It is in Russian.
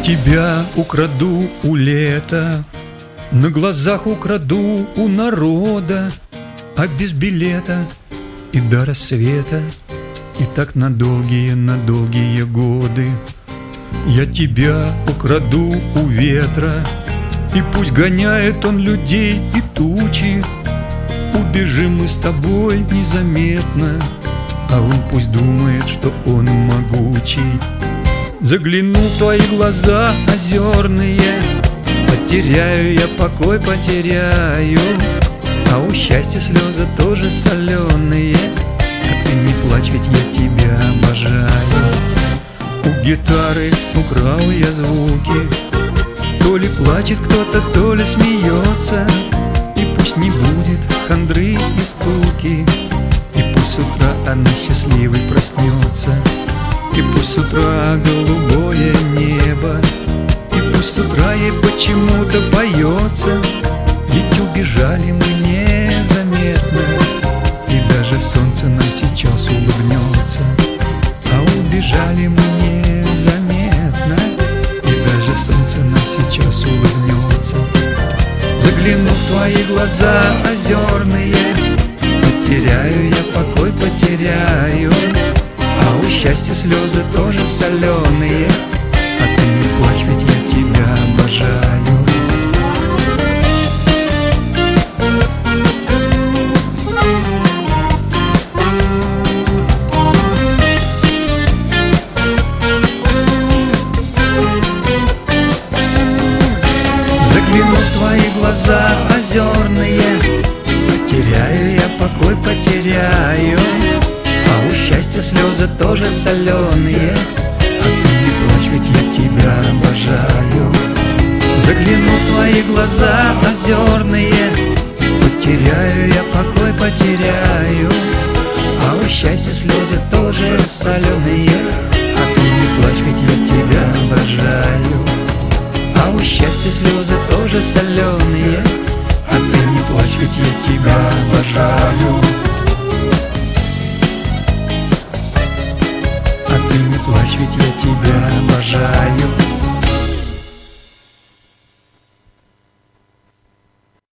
тебя украду у лета, на глазах украду у народа, а без билета и до рассвета, и так на долгие годы. Я тебя украду у ветра, и пусть гоняет он людей и тучи. Убежим мы с тобой незаметно, а он пусть думает, что он могучий. Загляну в твои глаза озерные, потеряю я покой, потеряю, а у счастья слезы тоже соленые. А ты не плачь, ведь я тебя обожаю. У гитары украл я звуки, то ли плачет кто-то, то ли смеется. И пусть не будет хандры и скуки, и пусть с утра она счастливой проснется. И пусть с утра голубое небо, и пусть с утра ей почему-то поется. Ведь убежали мы незаметно, и даже солнце нам сейчас улыбнется. А убежали мы незаметно, и даже солнце нам сейчас улыбнется. Загляну в твои глаза озерные, потеряю я покой, потеряю, а у счастья слезы тоже соленые. А ты не плачь, ведь я тебя обожаю. Загляну в твои глаза озерные, потеряю я покой, потеряю, а у счастья слезы тоже соленые. А ты не плачь, ведь я тебя обожаю. Загляну в твои глаза озерные, потеряю я покой, потеряю, а у счастья слезы тоже соленые. А ты не плачь, ведь я тебя обожаю. А у счастья слезы тоже соленые. А ты не плачь, ведь я тебя обожаю.